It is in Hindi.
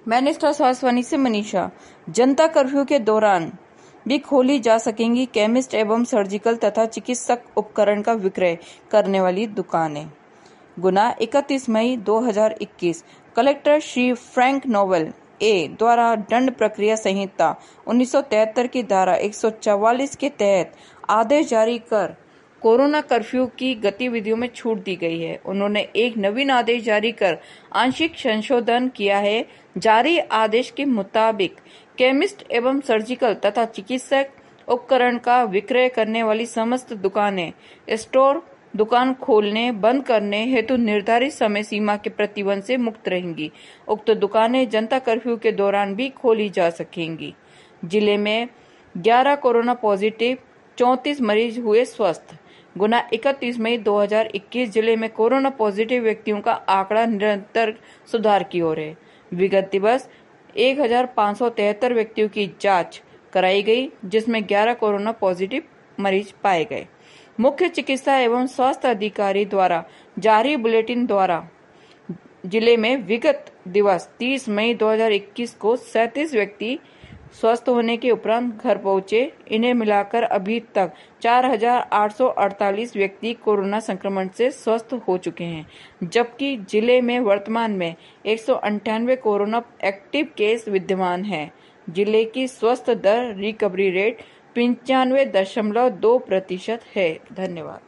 मैंने स्वास्थ्यवाणी से मनीषा। जनता कर्फ्यू के दौरान भी खोली जा सकेंगी केमिस्ट एवं सर्जिकल तथा चिकित्सक उपकरण का विक्रय करने वाली दुकानें। गुना 31 मई 2021 collector Shri Frank Noble A द्वारा दंड प्रक्रिया संहिता 1973 की धारा 144 के तहत आदेश जारी कर कोरोना कर्फ्यू की गतिविधियों में छूट दी गई है। उन्होंने एक नवीन आदेश जारी कर आंशिक संशोधन किया है। जारी आदेश के मुताबिक केमिस्ट एवं सर्जिकल तथा चिकित्सक उपकरण का विक्रय करने वाली समस्त दुकानें स्टोर दुकान खोलने बंद करने हेतु निर्धारित समय सीमा के प्रतिबंध से मुक्त रहेंगी। उक्त दुकानें जनता कर्फ्यू के दौरान भी खोली जा सकेंगी। जिले में 11 कोरोना पॉजिटिव 34 मरीज हुए स्वस्थ। गुना 31 मई 2021 जिले में कोरोना पॉजिटिव व्यक्तियों का आंकड़ा निरंतर सुधार की ओर है। विगत दिवस 1573 व्यक्तियों की जांच कराई गई, जिसमें 11 कोरोना पॉजिटिव मरीज पाए गए। मुख्य चिकित्सा एवं स्वास्थ्य अधिकारी द्वारा जारी बुलेटिन द्वारा जिले में विगत दिवस 30 मई 2021 को 37 व्यक्ति स्वस्थ होने के उपरांत घर पहुंचे। इन्हें मिलाकर अभी तक 4848 व्यक्ति कोरोना संक्रमण से स्वस्थ हो चुके हैं, जबकि जिले में वर्तमान में 198 कोरोना एक्टिव केस विद्यमान हैं। जिले की स्वस्थ दर रिकवरी रेट 95.2% है। धन्यवाद।